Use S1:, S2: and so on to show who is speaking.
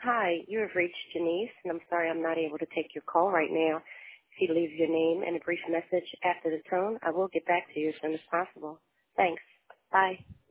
S1: Hi, you have reached Janice, and I'm sorry I'm not able to take your call right now. If you leave your name and a brief message after the tone, I will get back to you as soon as possible. Thanks. Bye.